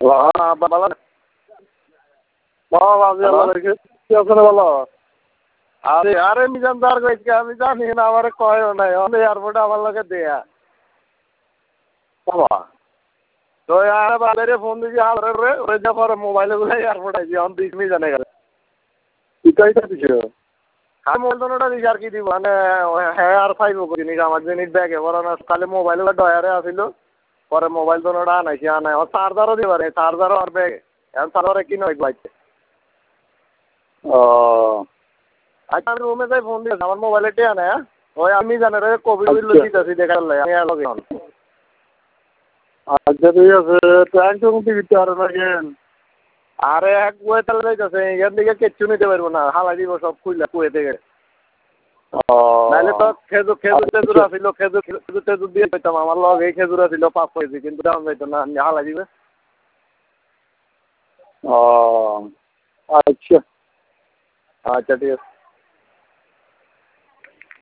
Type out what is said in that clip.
ভালো ভালো আরে আরে মিজান তো আর কইছে আমি জানি না আমার কয়ও নাই অনেক এয়ারপোর্টে আমার লগে দেয়া বাবা তো আর বাজারে ফোন দিছি হালরে রে ওই যে পরে মোবাইলে গুলো এয়ারপোর্ট আইছি অন দিস মি জানে গেল কি কইতা দিছো আমি মোবাইলটা দিছি আর কি দিব মানে হ্যাঁ আর ফাইবো করিনি আমার জিনিস ব্যাগে ভরানো খালি মোবাইলে ডয়ারে আছিল পরে মোবাইল তো ওটা আনাইছি আনাই ও চার্জারও দিবারে চার্জারও আর ব্যাগে এখন চার্জারে কি নয় বাইতে ও আচ্ছা আমি রুমে যাই ফোন দিয়েছি আমার মোবাইলে টিয়া না ওই আমি জানি রে কোভিড দিতেছি দেখার লাই আমি লগে অন আচ্ছা ঠিক আছে ট্যাঙ্ক টুঙ্ক দিতে আর লাগেন আরে এক কুয়ে তাহলে যাইতেছে এখান থেকে কিচ্ছু নিতে পারবো না হালাই দিব সব খুইলা কুয়ে থেকে নাহলে তো খেজুর টেজুর আসিল খেজুর দিয়ে পেতাম আমার লগে খেজুর আসিল 5 কেজি কিন্তু দাম যাইতো না হালাই দিবে ও আচ্ছা আচ্ছা ঠিক আছে